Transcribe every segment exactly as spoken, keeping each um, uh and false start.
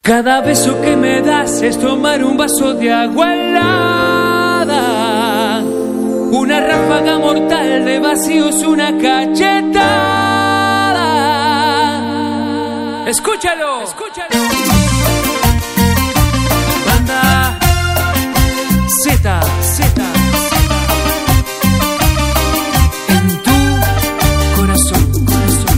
Cada beso que me das es tomar un vaso de agua helada. Una ráfaga mortal de vacío es una cachetada. Escúchalo, escúchalo. Banda Z, Z. En tu corazón, corazón.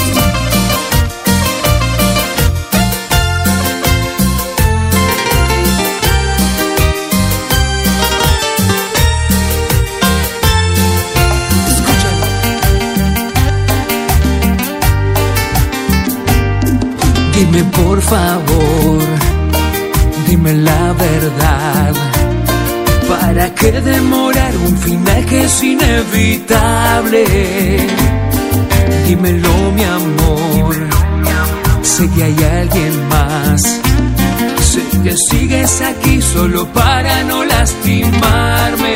Dime por favor, dime la verdad. ¿Para qué demorar un final que es inevitable? Dímelo, mi amor. Sé que hay alguien más. Sé que sigues aquí solo para no lastimarme.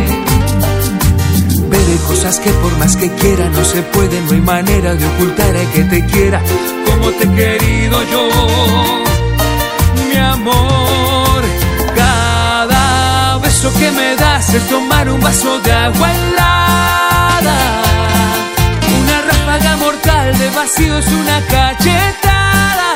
Veré cosas que por más que quiera no se pueden. No hay manera de ocultar el que te quiera como te he querido yo, mi amor. Cada beso que me das es tomar un vaso de agua helada. Una ráfaga mortal de vacío es una cachetada.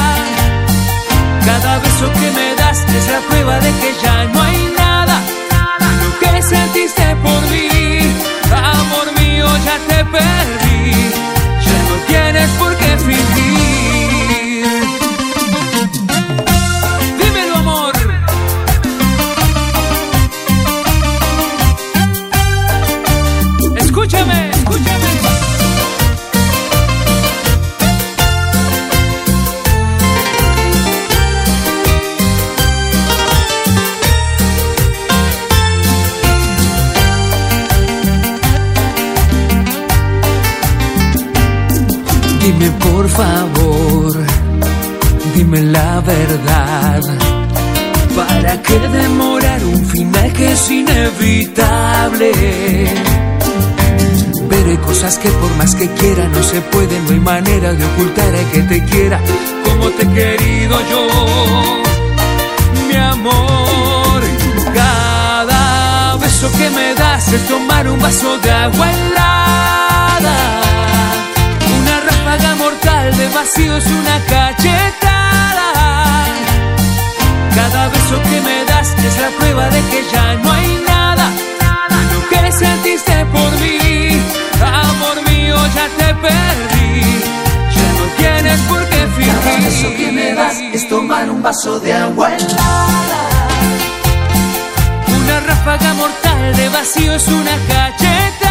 Cada beso que me das es la prueba de que ya no hay nada. Lo que sentiste por mí, amor mío, ya te perdí. Ya no tienes por qué fingir. Dímelo, amor. Escúchame, escúchame. Dime por favor, dime la verdad. ¿Para qué demorar un final que es inevitable? Veré cosas que por más que quiera no se pueden. No hay manera de ocultar el que te quiera como te he querido yo, mi amor. Cada beso que me das es tomar un vaso de agua helada. Una ráfaga mortal de vacío es una cachetada. Cada beso que me das es la prueba de que ya no hay nada. Lo que sentiste por mí, amor mío, ya te perdí. Ya no tienes por qué fingir. Cada beso que me das es tomar un vaso de agua helada. Una ráfaga mortal de vacío es una cachetada.